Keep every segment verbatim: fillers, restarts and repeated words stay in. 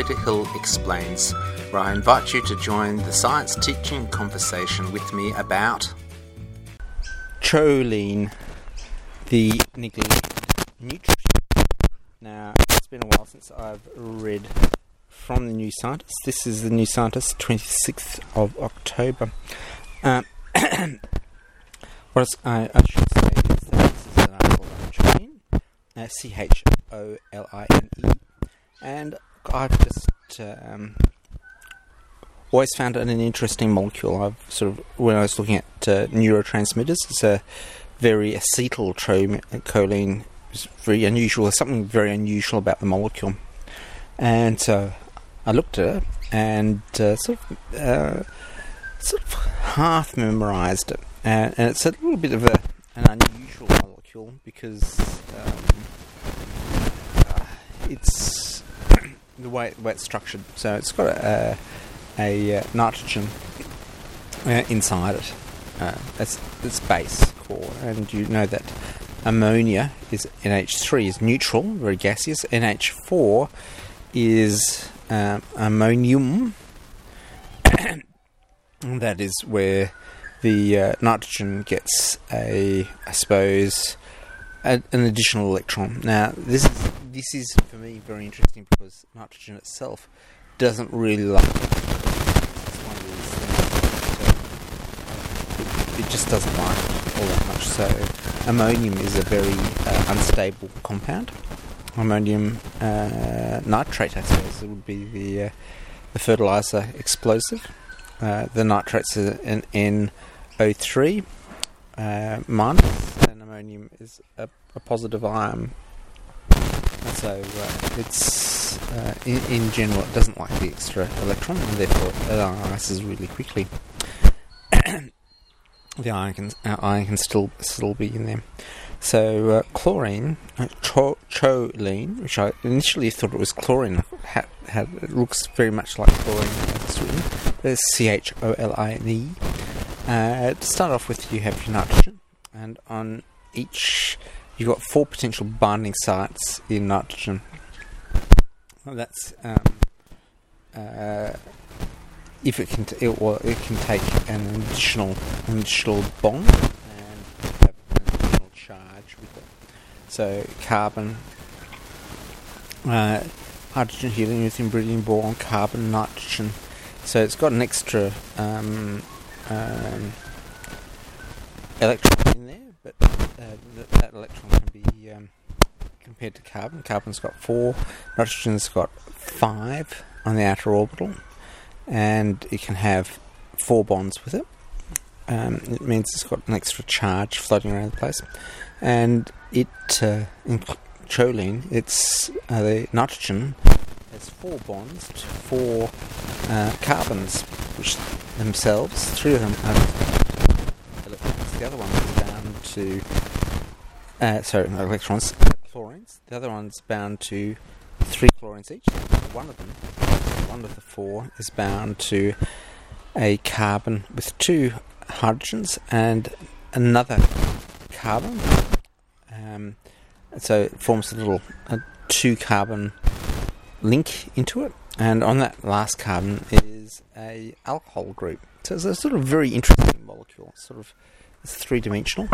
Peter Hill Explains, where I invite you to join the science teaching conversation with me about choline, the neglected nutrient. Now, it's been a while since I've read from the New Scientist. This is the New Scientist, twenty-sixth of October. Um, what is, I, I should say is that this is an article on choline, uh, C H O L I N E, and I've just um, always found it an interesting molecule. I've sort of, when I was looking at uh, neurotransmitters, it's a very acetylcholine. It's very unusual. There's something very unusual about the molecule, and so I looked at it and uh, sort of uh, sort of half memorised it, and, and it's a little bit of a, an unusual molecule because um, uh, it's the way, the way it's structured. So it's got a, a, a nitrogen uh, inside it. Uh, that's its base core, and you know that ammonia is N H three is neutral, very gaseous. N H four is um, ammonium. That is where the uh, nitrogen gets a, I suppose, a, an additional electron. Now, this is this is for me very interesting because nitrogen itself doesn't really like it. It's one of these things. So it, it just doesn't like it all that much. So, ammonium is a very uh, unstable compound. Ammonium uh, nitrate, I suppose, it would be the uh, the fertilizer explosive. Uh, the nitrates are an N O three uh, minus, and ammonium is a, a positive ion. And so uh, it's uh, in, in general it doesn't like the extra electron, and therefore it ionizes really quickly. The ion can uh, ion can still still be in there. So uh, chlorine, uh, cho- choline, which I initially thought it was chlorine, had, had, it looks very much like chlorine as it's written. There's C H O L I N E. Uh, to start off with, you have your nitrogen, and on each you've got four potential binding sites in nitrogen. Well, that's um, uh, if it can, t- it, well, it can take an additional, an additional bond and have an additional charge with it. So carbon, uh, hydrogen, helium, lithium, beryllium, boron, carbon, nitrogen. So it's got an extra um, um, electron in there, but uh, th- that electron can be um, compared to carbon. Carbon's got four, nitrogen's got five on the outer orbital, and it can have four bonds with it. Um, it means it's got an extra charge floating around the place, and it uh, in choline, it's uh, the nitrogen has four bonds to four uh, carbons, which themselves, three of them are electrons. The other one is bound to, uh, sorry, no, electrons, uh, chlorines. The other one's bound to three chlorines each. One of them, one of the four, is bound to a carbon with two hydrogens and another carbon. Um, so it forms a little a two carbon link into it, and on that last carbon is a alcohol group. So it's a sort of very interesting molecule. Sort of it's three dimensional,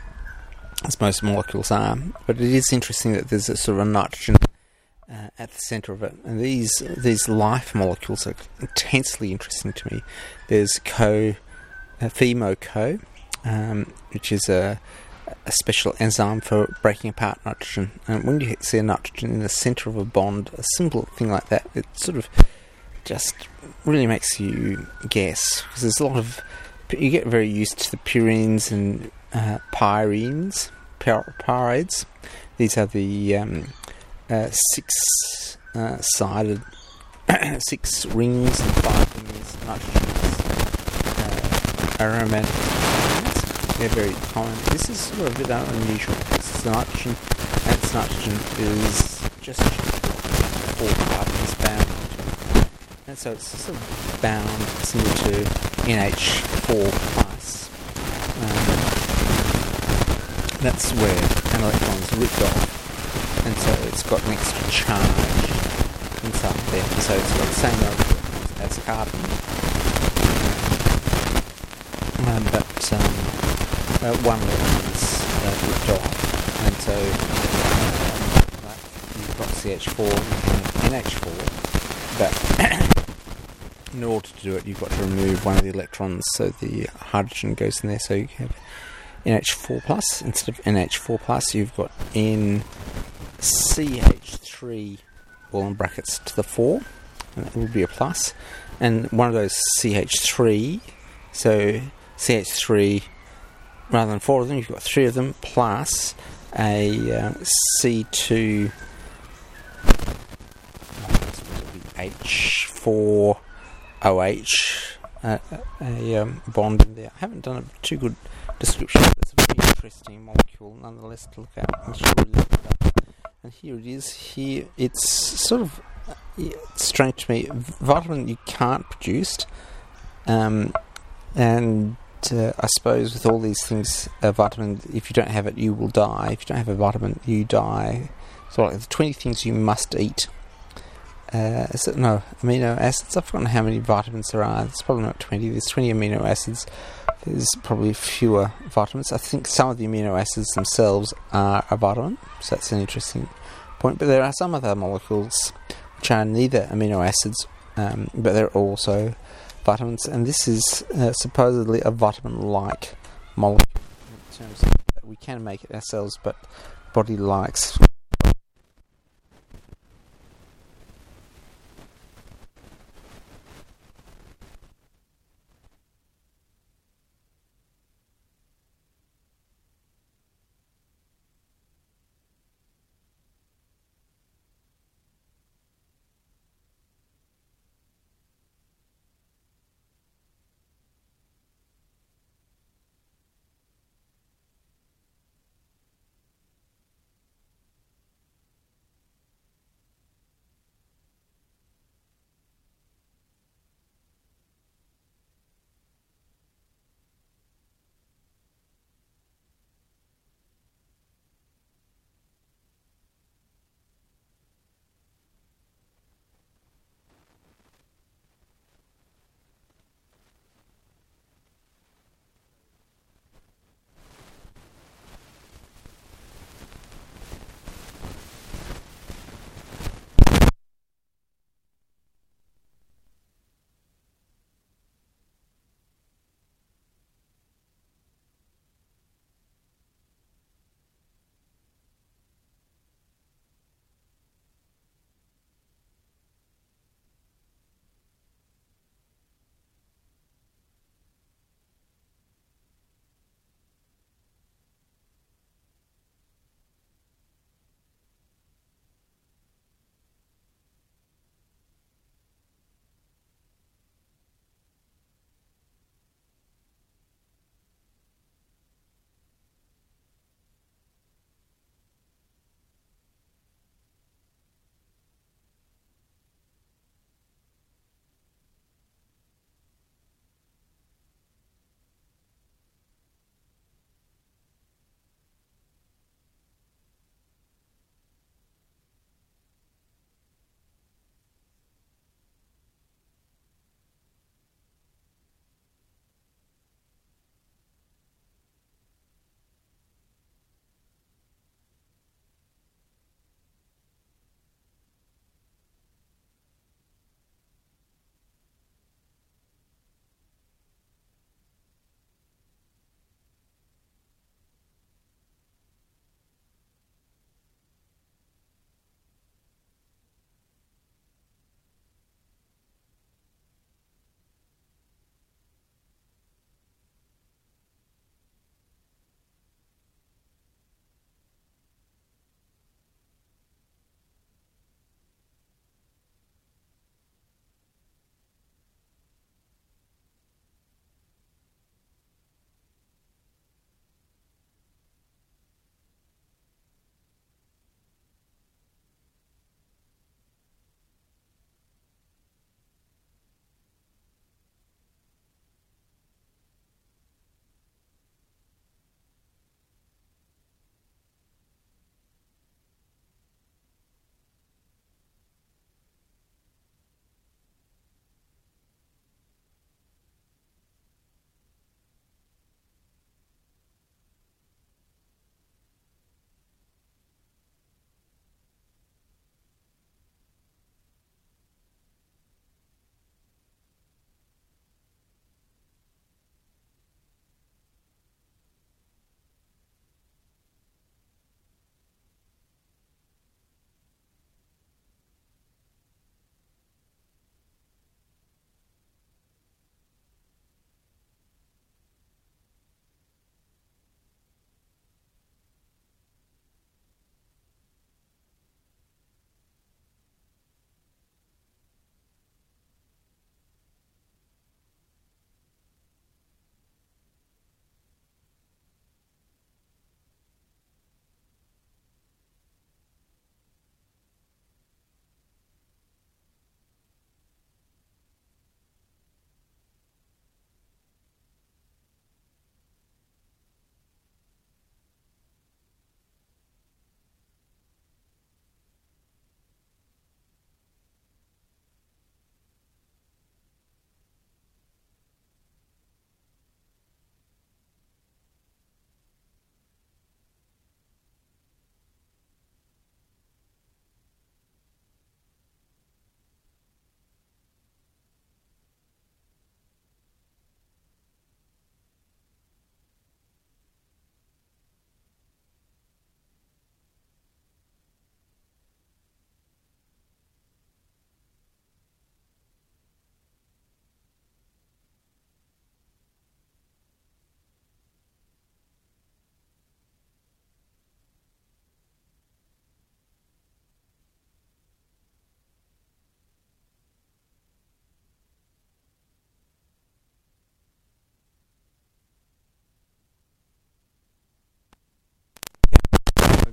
as most molecules are, but it is interesting that there's a sort of a nitrogen uh, at the centre of it. And these these life molecules are intensely interesting to me. There's co, uh, FeMo-Co, um, which is a a special enzyme for breaking apart nitrogen. And when you see a nitrogen in the centre of a bond, a simple thing like that, it sort of just really makes you guess, because there's a lot of, you get very used to the purines and uh, pyrenes, pyr- pyrides. These are the um, uh, six uh, sided, six rings and five rings nitrogen uh, aromatic. They're very common. This is sort of a bit unusual. This is the nitrogen, and its nitrogen is just four carbons bound. And so it's sort of bound similar to N H four plus. Um, that's where an electron is ripped off, and so it's got an extra charge. And inside there. So it's got the same molecules as carbon, um, but um, uh, one electron is uh, ripped off, and so um, like you've got C H four, you can have N H four, but in order to do it, you've got to remove one of the electrons, so the hydrogen goes in there. So you have N H four plus instead of N H four plus. You've got N C H three, all in brackets, to the four, and that will be a plus. And one of those C H three, so C H three, rather than four of them, you've got three of them, plus a uh, C two H four O H, uh, a um, bond in there. I haven't done a too good description, but it's a very interesting molecule nonetheless to look at. I should really look it up. And here it is. Here it's sort of uh, yeah, strange to me. Vitamin you can't produce, um, and uh, I suppose with all these things, a vitamin, if you don't have it, you will die. If you don't have a vitamin, you die. So like the twenty things you must eat. Uh, is it, no, amino acids. I've forgotten how many vitamins there are. It's probably not twenty. There's twenty amino acids. There's probably fewer vitamins. I think some of the amino acids themselves are a vitamin, so that's an interesting point. But there are some other molecules which are neither amino acids, um, but they're also vitamins. And this is uh, supposedly a vitamin-like molecule in terms of that we can make it ourselves, but body likes.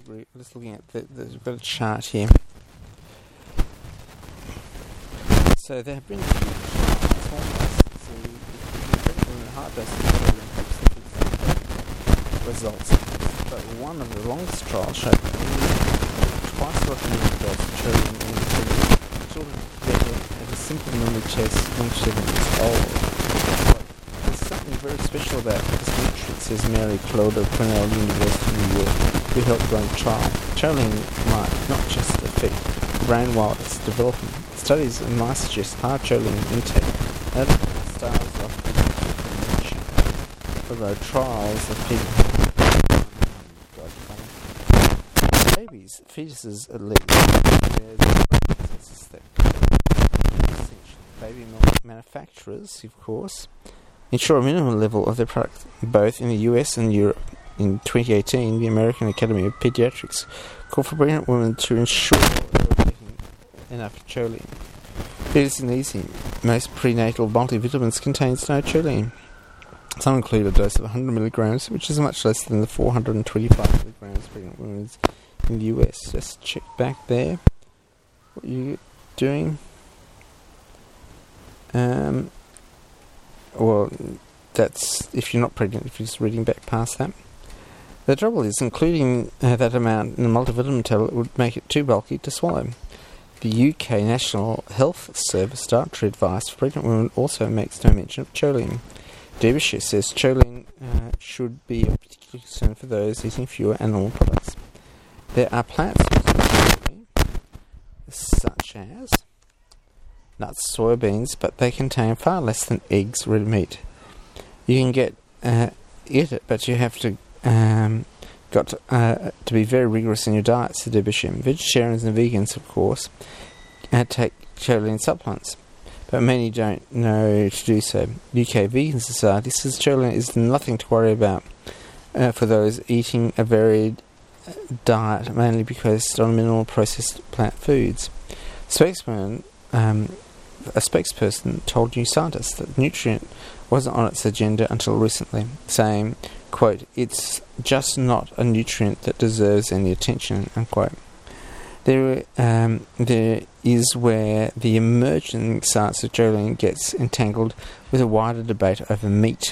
re- just looking at the, the, the chart here. So there have been a few trials. So if you hard doses results, but one of the longest trials showed twice the recommended dose of children in children together at a simple memory test when seven years old. There's something very special about this nutrient, says Mary Claude of Cornell University, New York, who helped run the trial. Choline might not just affect the brain while it's developing. Studies in mice suggest high choline intake and styles of prevention, although trials of people babies, fetuses at least, where the processes that baby milk manufacturers, of course, ensure a minimum level of their product both in the U S and Europe. In twenty eighteen, the American Academy of Pediatrics called for pregnant women to ensure they were getting enough choline. It isn't easy. Most prenatal multivitamins contains no choline. Some include a dose of one hundred milligrams, which is much less than the four hundred twenty-five milligrams pregnant women's in the U S. Just check back there what you're doing. Um, well, that's if you're not pregnant, if you're just reading back past that. The trouble is, including uh, that amount in a multivitamin tablet would make it too bulky to swallow. The U K National Health Service dietary advice for pregnant women also makes no mention of choline. Derbyshire says choline uh, should be a particular concern for those eating fewer animal products. There are plant sources of choline, such as nuts, soybeans, but they contain far less than eggs, red meat. You can get uh, get it, but you have to um, got to, uh, to be very rigorous in your diet, said Derbyshire. Vegetarians and vegans, of course, uh, take choline supplements, but many don't know to do so. U K Vegan Society says choline is nothing to worry about uh, for those eating a varied diet, mainly because on minimal processed plant foods. Spokesman, um, a spokesperson told New Scientist that the nutrient wasn't on its agenda until recently, saying, quote, "It's just not a nutrient that deserves any attention," unquote. There, um, there is where the emerging science of choline gets entangled with a wider debate over meat.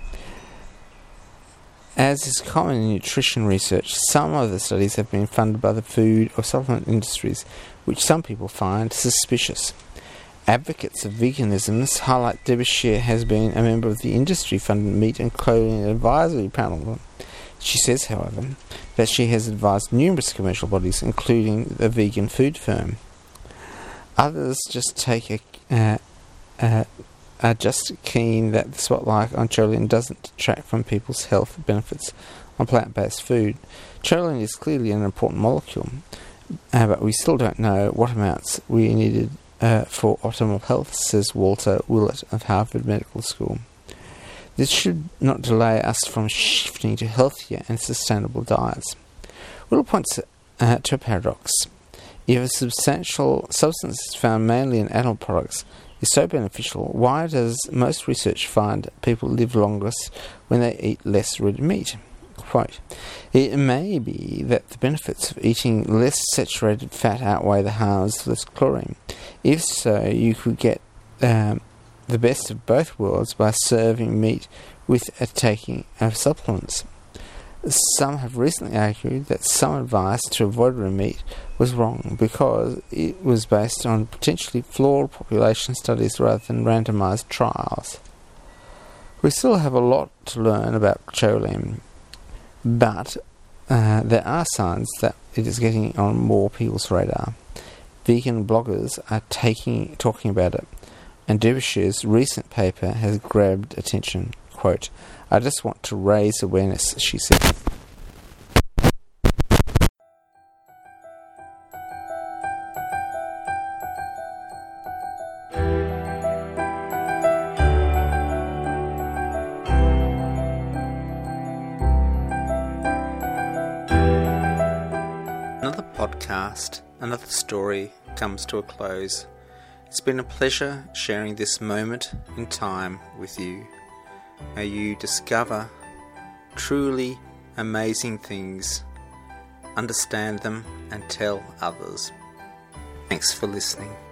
As is common in nutrition research, some of the studies have been funded by the food or supplement industries, which some people find suspicious. Advocates of veganism highlight Derbyshire has been a member of the industry-funded Meat and Choline Advisory Panel. She says, however, that she has advised numerous commercial bodies, including a vegan food firm. Others just take a, uh, uh, are just keen that the spotlight on choline doesn't detract from people's health benefits on plant-based food. Choline is clearly an important molecule, uh, but we still don't know what amounts we needed uh, for optimal health, says Walter Willett of Harvard Medical School. This should not delay us from shifting to healthier and sustainable diets. Will points uh, to a paradox. If a substantial substance found mainly in animal products is so beneficial, why does most research find people live longest when they eat less red meat? Quote, "It may be that the benefits of eating less saturated fat outweigh the harms of less chlorine. If so, you could get um, the best of both worlds by serving meat with a taking of supplements. Some have recently argued that some advice to avoid red meat was wrong because it was based on potentially flawed population studies rather than randomized trials. We still have a lot to learn about choline, but uh, there are signs that it is getting on more people's radar. Vegan bloggers are taking talking about it, and Derbyshire's recent paper has grabbed attention. Quote, "I just want to raise awareness," she said. Another podcast, another story comes to a close. It's been a pleasure sharing this moment in time with you. May you discover truly amazing things understand them, and tell others. Thanks for listening.